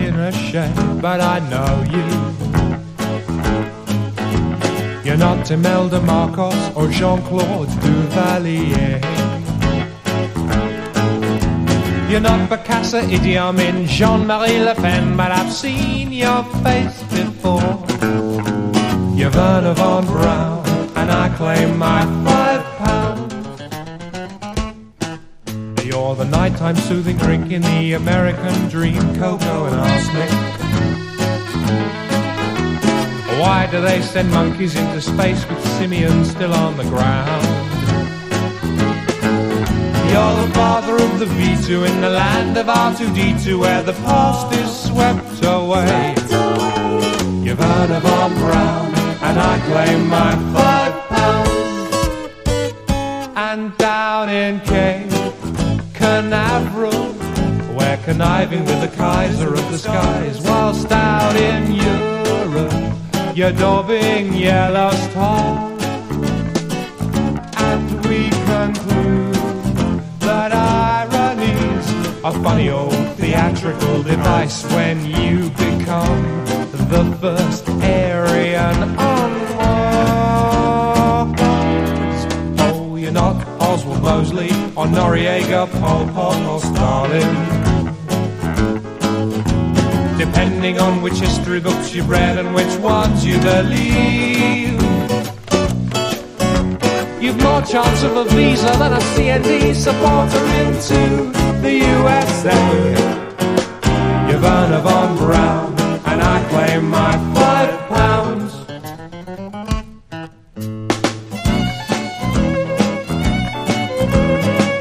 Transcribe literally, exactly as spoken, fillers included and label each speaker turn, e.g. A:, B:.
A: in a shade, but I know you. You're not Imelda Marcos or Jean-Claude Duvalier. You're not Bokassa, Idi Amin, Jean-Marie Le Pen, but I've seen your face before. You're Werner von Braun, and I claim my five pounds. You're the nighttime soothing drink in the American dream, cocoa and arsenic. Why do they send monkeys into space with simians still on the ground? You're the father of the V two in the land of R two D two, where the past is swept away. You're Werner von Braun, and I claim my five pounds. And down in Cape Canaveral, we're conniving with the Kaiser of the skies, whilst out in Europe you're daubing yellow stars. And we conclude that irony's a funny old theatrical device when you become the first Aryan on Mars. Oh, you're not Oswald Mosley or Noriega, Pol Pot or Stalin. Depending on which history books you've read and which ones you believe, you've more chance of a visa than a C N D supporter into the U S A. You're Werner von Braun, and I claim my